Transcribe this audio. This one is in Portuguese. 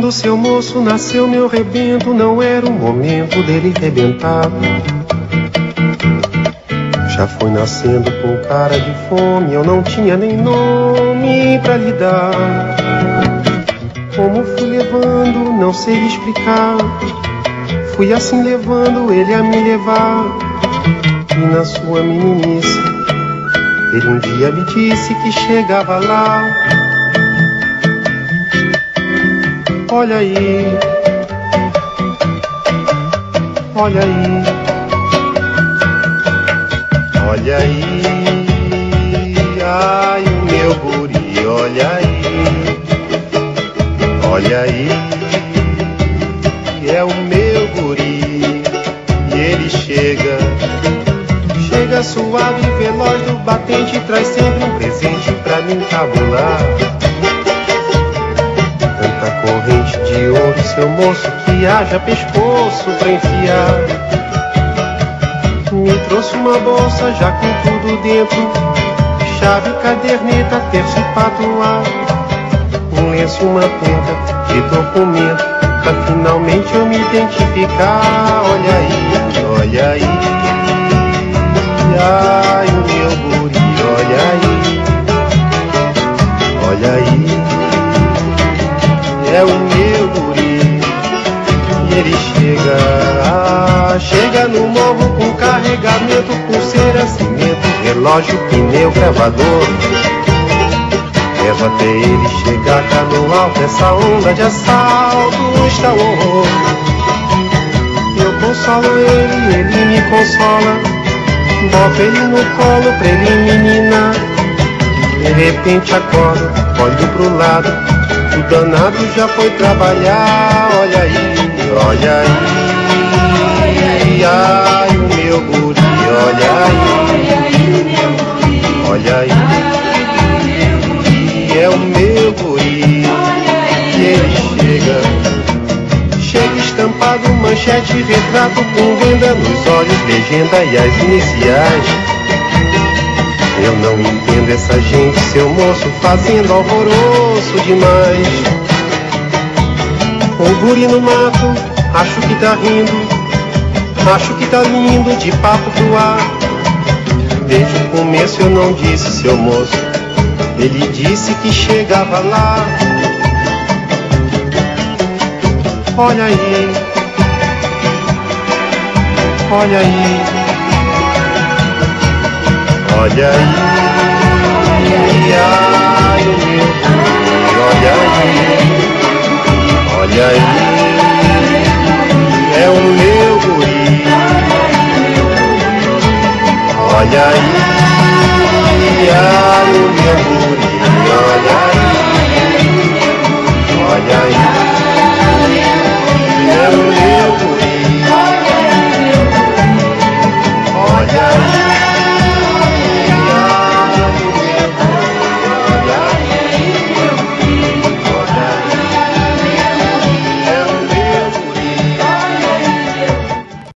Quando seu moço nasceu meu rebento, não era o momento dele rebentar. Já foi nascendo com cara de fome, eu não tinha nem nome pra lhe dar. Como fui levando, não sei explicar. Fui assim levando ele a me levar. E na sua meninice, ele um dia me disse que chegava lá. Olha aí, olha aí, olha aí, ai o meu guri, olha aí, é o meu guri, e ele chega suave e veloz do batente, traz sempre um presente pra me encabular. Tanta corrente de ouro, seu moço, que haja pescoço pra enfiar. Me trouxe uma bolsa já com tudo dentro, chave, caderneta, terço e patuá, um lenço e uma tenta de documento, pra finalmente eu me identificar. Olha aí, olha aí, ai o meu guri, olha aí, é o meu guri. E ele chega no morro com carregamento, pulseira, cimento, relógio, pneu, gravador. Leva até ele chegar cá no alto, essa onda de assalto está o horror. Eu consolo ele, ele me consola. Boto ele no colo pra ele menina. De repente acorda, olho pro lado, o danado já foi trabalhar. Olha aí, olha aí, ai o meu guri, olha aí, é o meu guri. E ele chega estampado, manchete, retrato com venda nos olhos, legenda e as iniciais. Eu não entendo essa gente, seu moço, fazendo alvoroço demais. O guri no mato, acho que tá rindo, acho que tá lindo, de papo pro ar. Desde o começo eu não disse, seu moço, ele disse que chegava lá. Olha aí, olha aí, olha aí, ai o meu guri, olha aí, é o meu guri, olha aí.